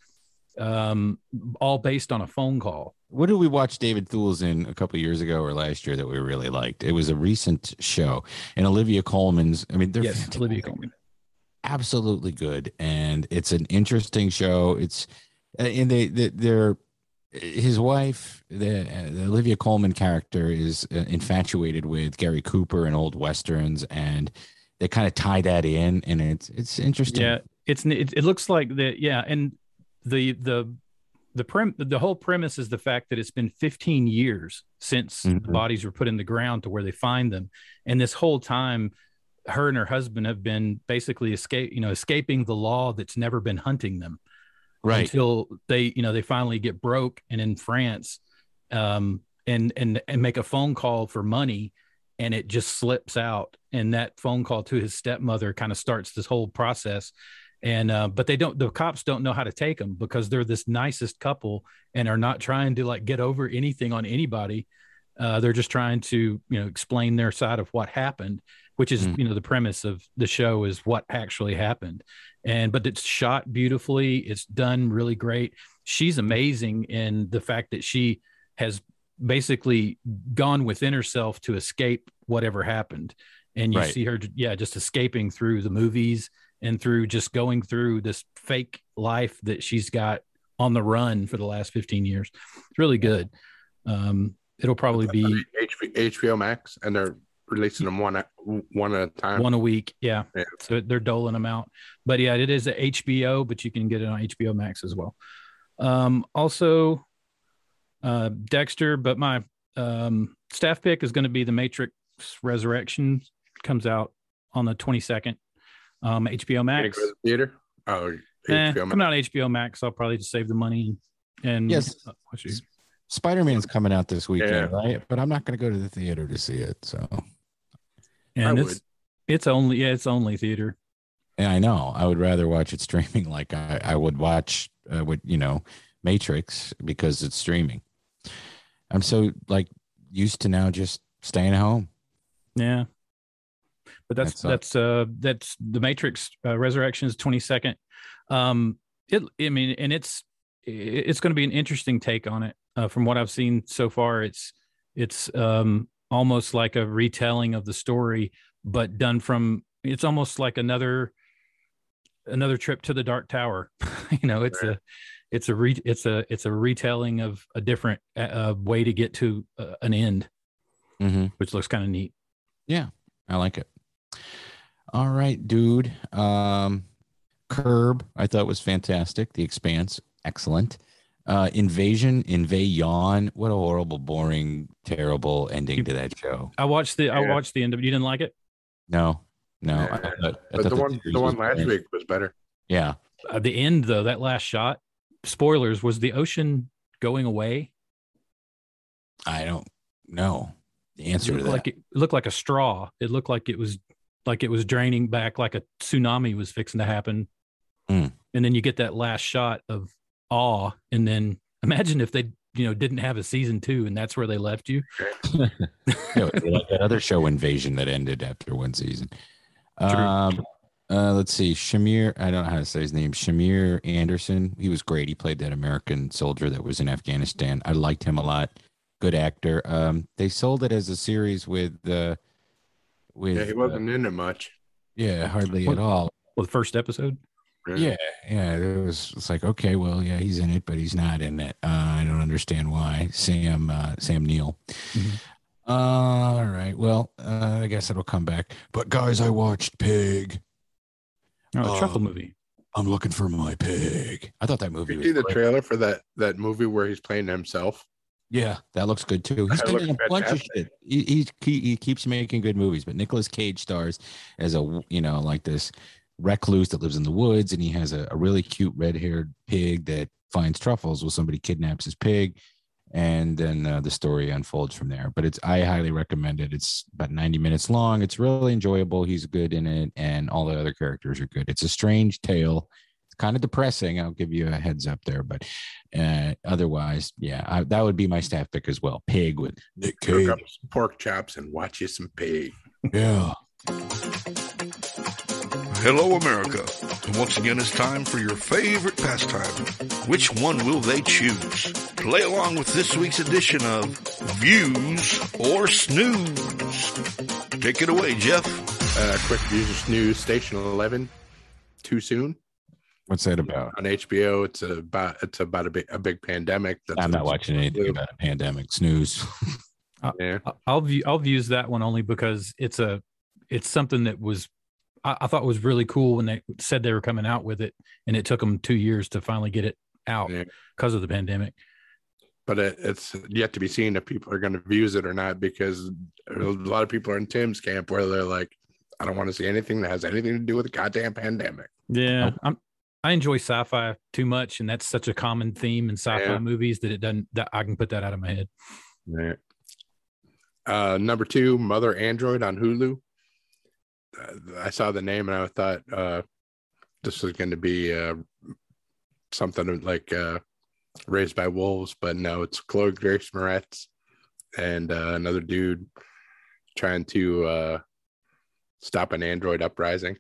all based on a phone call. What did we watch David Thewlis in a couple of years ago or last year that we really liked? It was a recent show, and Olivia Colman's. I mean, they're Olivia Colman. absolutely good, and it's an interesting show. It's and they're his wife, the Olivia Colman character, is infatuated with Gary Cooper and old westerns, and they kind of tie that in, and it's interesting. Yeah, it looks like that. Yeah, and the whole premise is the fact that it's been 15 years since the bodies were put in the ground to where they find them, and this whole time, her and her husband have been basically escaping the law that's never been hunting them. Right. Until they finally get broke and in France, and make a phone call for money, and it just slips out. And that phone call to his stepmother kind of starts this whole process. And but the cops don't know how to take them because they're this nicest couple and are not trying to like get over anything on anybody. They're just trying to explain their side of what happened, which is the premise of the show is what actually happened. But it's shot beautifully. It's done really great. She's amazing in the fact that she has basically gone within herself to escape whatever happened. And you see her, just escaping through the movies and through just going through this fake life that she's got on the run for the last 15 years. It's really good. It'll probably be HBO Max, and they're releasing them one at a time. one a week. Yeah. Yeah. So they're doling them out. But yeah, it is a HBO, but you can get it on HBO Max as well. Also, Dexter, but my staff pick is going to be The Matrix Resurrections. Comes out on the 22nd. HBO Max. Go to the theater? Oh, HBO Max. Coming out on HBO Max. I'll probably just save the money and Yes. Spider-Man's coming out this weekend, Yeah. right? But I'm not going to go to the theater to see it. So, and I it's only theater. and I know I would rather watch it streaming, like I would watch Matrix, because it's streaming. I'm so used to now just staying home. Yeah. But that's The Matrix Resurrections 22nd. It's going to be an interesting take on it. From what I've seen so far, it's almost like a retelling of the story, but done from. It's almost like another trip to the Dark Tower. It's a retelling of a different way to get to an end, which looks kind of neat. Yeah, I like it. All right, dude. Curb, I thought was fantastic. The Expanse, excellent. Invasion, what a horrible, boring, terrible ending to that show. I watched the end of it. You didn't like it? No. Yeah. I thought the one last week was better. Yeah. The end though, that last shot. Spoilers, was the ocean going away? I don't know the answer to that. It looked like a straw. It looked like it was draining back, like a tsunami was fixing to happen. And then you get that last shot of awe, and then imagine if they didn't have a season 2 and that's where they left you. Like that other show, Invasion, that ended after one season. Let's see, Shamir, I don't know how to say his name, Shamir Anderson. He was great. He played that American soldier that was in Afghanistan. I liked him a lot. Good actor. They sold it as a series with he wasn't in it much. Yeah, hardly at all. Well, the first episode. Yeah. It's like, okay, well, yeah, he's in it, but he's not in it. I don't understand why. Sam Neill. All right, well, I guess it'll come back. But guys, I watched Pig. Oh, a truffle movie. I'm looking for my pig. I thought that movie Did was you see the great. trailer for that movie where he's playing himself? Yeah, that looks good too. He's That been in a looks bunch of fantastic. shit. He keeps making good movies, but Nicolas Cage stars as like this recluse that lives in the woods, and he has a really cute red-haired pig that finds truffles. Well, somebody kidnaps his pig, and then the story unfolds from there. But I highly recommend it. It's about 90 minutes long. It's really enjoyable. He's good in it, and all the other characters are good. It's a strange tale. It's kind of depressing. I'll give you a heads up there, but otherwise, yeah, that would be my staff pick as well. Pig with Nick Cook Cage. up some pork chops and watch you some pig. Yeah. Hello, America. And once again, it's time for your favorite pastime. Which one will they choose? Play along with this week's edition of Views or Snooze. Take it away, Jeff. Quick Views or Snooze, Station 11. Too soon? What's that about? On HBO, it's about a big pandemic. I'm not watching anything about a pandemic. Snooze. Yeah. I'll view that one only because it's something that was I thought was really cool when they said they were coming out with it, and it took them 2 years to finally get it out because of the pandemic. But it's yet to be seen if people are going to view it or not, because a lot of people are in Tim's camp where they're like, I don't want to see anything that has anything to do with the goddamn pandemic. Yeah, I enjoy sci-fi too much, and that's such a common theme in sci-fi movies that I can put that out of my head. Yeah. Number 2, Mother Android on Hulu. I saw the name and I thought this was going to be something like Raised by Wolves, but no, it's Chloe Grace Moretz and another dude trying to stop an android uprising.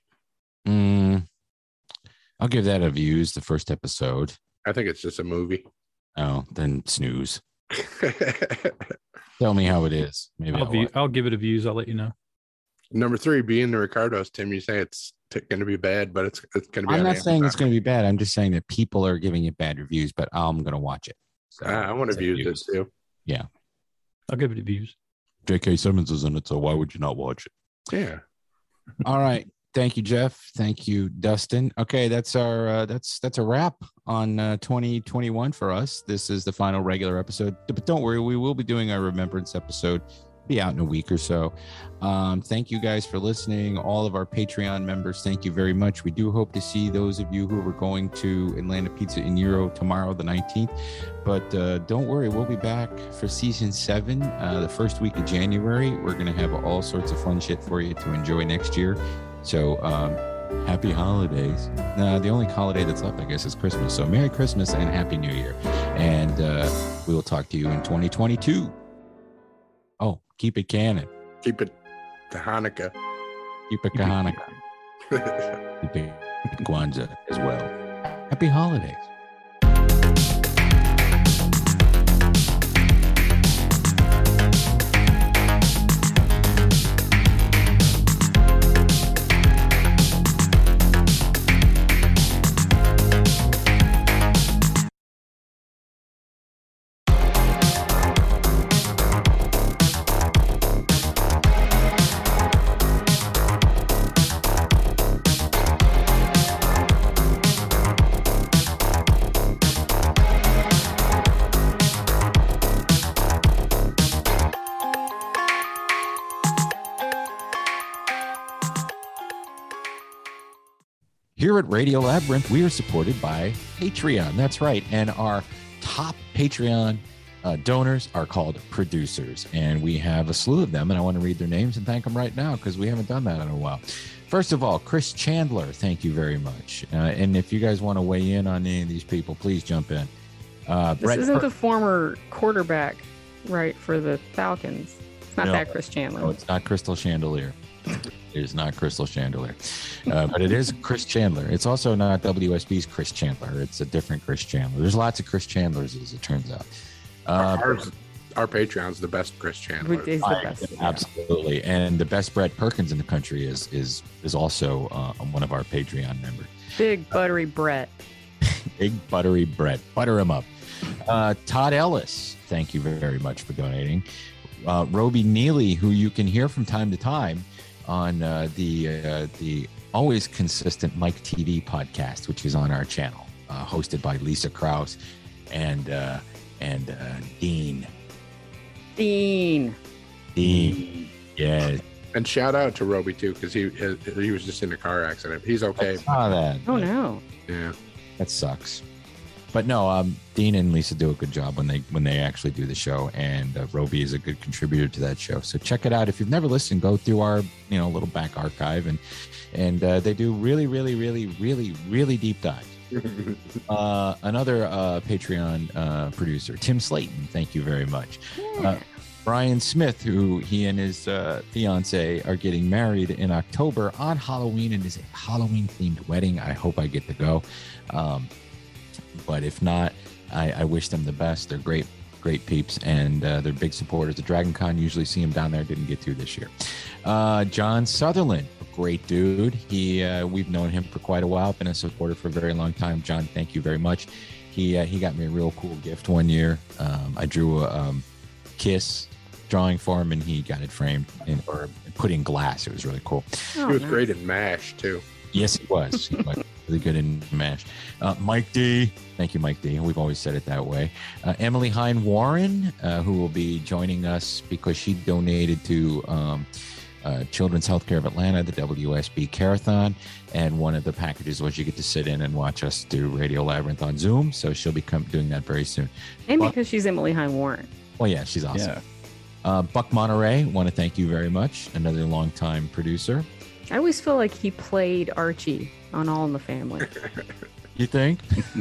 I'll give that a views, the first episode. I think it's just a movie. Oh, then snooze. Tell me how it is. Maybe I'll give it a views. I'll let you know. Number 3, Being the Ricardos. Tim, you say it's going to be bad, but it's going to be. I'm not saying it's going to be bad. I'm just saying that people are giving it bad reviews, but I'm going to watch it. So I want to view this too. Yeah. I'll give it views. J.K. Simmons is in it, so why would you not watch it? Yeah. All right. Thank you, Jeff. Thank you, Dustin. Okay, that's our that's a wrap on 2021 for us. This is the final regular episode, but don't worry, we will be doing our remembrance episode. Be out in a week or so. Thank you guys for listening. All of our Patreon members, thank you very much. We do hope to see those of you who are going to Atlanta Pizza in Euro tomorrow, the 19th. But don't worry, we'll be back for season 7 the first week of January. We're going to have all sorts of fun shit for you to enjoy next year. So happy holidays. The only holiday that's left, I guess, is Christmas. So Merry Christmas and Happy New Year. And we will talk to you in 2022. Oh, keep it canon. Keep it to Hanukkah. Keep it to Hanukkah. Keep it Kwanzaa as well. Happy holidays. Here at Radio Labyrinth, we are supported by Patreon. That's right. And our top Patreon donors are called producers. And we have a slew of them. And I want to read their names and thank them right now because we haven't done that in a while. First of all, Chris Chandler, thank you very much. And if you guys want to weigh in on any of these people, please jump in. This isn't the former quarterback, right, for the Falcons. It's not that Chris Chandler. No, it's not Crystal Chandelier. It is not Crystal Chandelier, but it is Chris Chandler. It's also not WSB's Chris Chandler. It's a different Chris Chandler. There's lots of Chris Chandlers, as it turns out. Our Patreon's the best Chris Chandler. Is the best. Absolutely, and the best Brett Perkins in the country is also one of our Patreon members. Big buttery Brett. Big buttery Brett. Butter him up. Todd Ellis, thank you very much for donating. Roby Neely, who you can hear from time to time on the always consistent Mike TV podcast, which is on our channel, hosted by Lisa Krause and Dean. Yeah. And shout out to Roby too, because he was just in a car accident. He's okay. I saw that. Oh no. Yeah. That sucks. But no, Dean and Lisa do a good job when they actually do the show, and Roby is a good contributor to that show. So check it out. If you've never listened, go through our little back archive, and they do really, really, really, really, really deep dives. Another Patreon producer, Tim Slayton, thank you very much. Brian Smith, who he and his fiance are getting married in October on Halloween, and is a Halloween themed wedding. I hope I get to go. But if not, I wish them the best. They're great peeps, and they're big supporters of Dragon Con. Usually see him down there. Didn't get to this year. John Sutherland, a great dude. We've known him for quite a while. Been a supporter for a very long time. John, thank you very much. He got me a real cool gift one year. I drew a kiss drawing for him, and he got it framed or put in glass. It was really cool. He was great in MASH too. Yes, he was. He was really good in MASH. Mike D. Thank you, Mike D. We've always said it that way. Emily Hine Warren, who will be joining us because she donated to Children's Healthcare of Atlanta, the WSB Carathon. And one of the packages was you get to sit in and watch us do Radio Labyrinth on Zoom. So she'll be doing that very soon. And because she's Emily Hine Warren. Well, yeah, she's awesome. Yeah. Buck Monterey, want to thank you very much. Another longtime producer. I always feel like he played Archie on All in the Family. You think?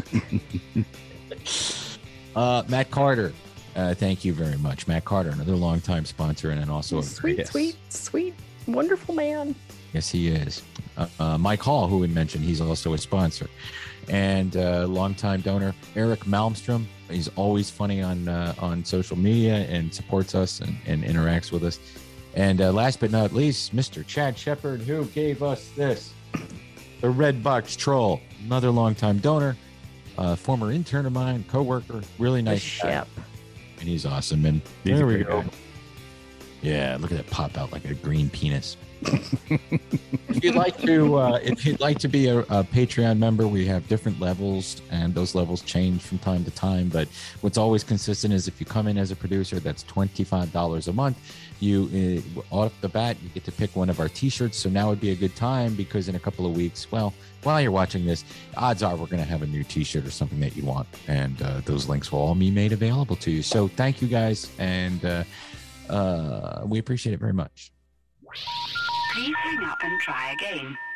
Matt Carter, thank you very much. Matt Carter, another longtime sponsor, and then also sweet, wonderful man. Yes, he is. Mike Hall, who we mentioned, he's also a sponsor. And longtime donor, Eric Malmstrom. He's always funny on social media and supports us and interacts with us. And last but not least, Mr. Chad Shepard, who gave us this, the Red Box Troll, another longtime donor, former intern of mine, co-worker, really nice guy. And he's awesome. And He's there a we great go. guy. Yeah, look at it pop out like a green penis. If you'd like to be a Patreon member, we have different levels, and those levels change from time to time. But what's always consistent is if you come in as a producer, that's $25 a month. You off the bat, you get to pick one of our T-shirts. So now would be a good time because in a couple of weeks, well, while you're watching this, odds are we're going to have a new T-shirt or something that you want, and those links will all be made available to you. So thank you guys, and we appreciate it very much. Please hang up and try again.